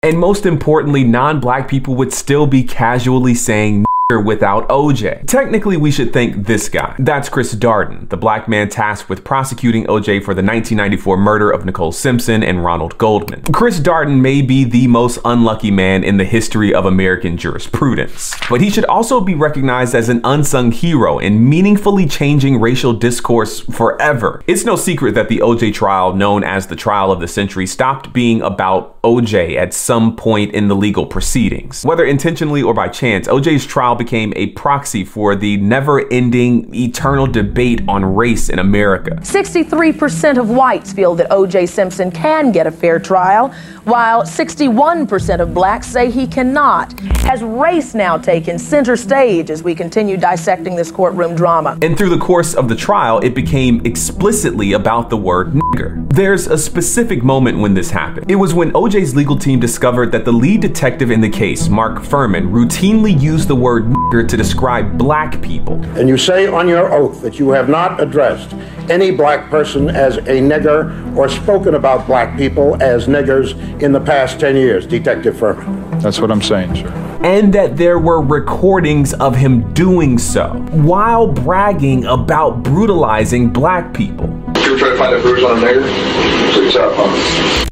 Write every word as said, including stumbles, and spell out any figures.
And most importantly, non-black people would still be casually saying without O J. Technically, we should thank this guy. That's Chris Darden, the black man tasked with prosecuting O J for the nineteen ninety-four murder of Nicole Simpson and Ronald Goldman. Chris Darden may be the most unlucky man in the history of American jurisprudence, but he should also be recognized as an unsung hero in meaningfully changing racial discourse forever. It's no secret that the O J trial, known as the trial of the century, stopped being about O J at some point in the legal proceedings. Whether intentionally or by chance, O J's trial became a proxy for the never-ending, eternal debate on race in America. sixty-three percent of whites feel that O J Simpson can get a fair trial, while sixty-one percent of blacks say he cannot. Has race now taken center stage as we continue dissecting this courtroom drama? And through the course of the trial, it became explicitly about the word nigger. There's a specific moment when this happened. It was when O J's legal team discovered that the lead detective in the case, Mark Furman, routinely used the word nigger to describe black people. And you say on your oath that you have not addressed any black person as a nigger or spoken about black people as niggers in the past ten years, Detective Furman. That's what I'm saying, sir. And that there were recordings of him doing so while bragging about brutalizing black people. You were trying to find a bruise on a nigger, so you saw it.